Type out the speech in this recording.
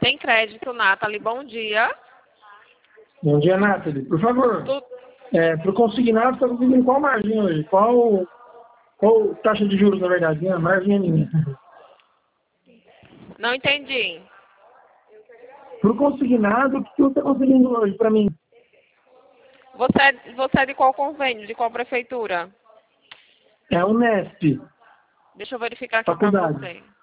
Sem crédito, Nathalie, bom dia. Bom dia, Nathalie. Por favor, para o consignado, está conseguindo qual margem hoje? Qual taxa de juros, na verdade? A margem é minha. Não entendi. Para o consignado, o que você está conseguindo hoje para mim? Você é de qual convênio? De qual prefeitura? É o Nesp. Deixa eu verificar aqui para Faculdade. você.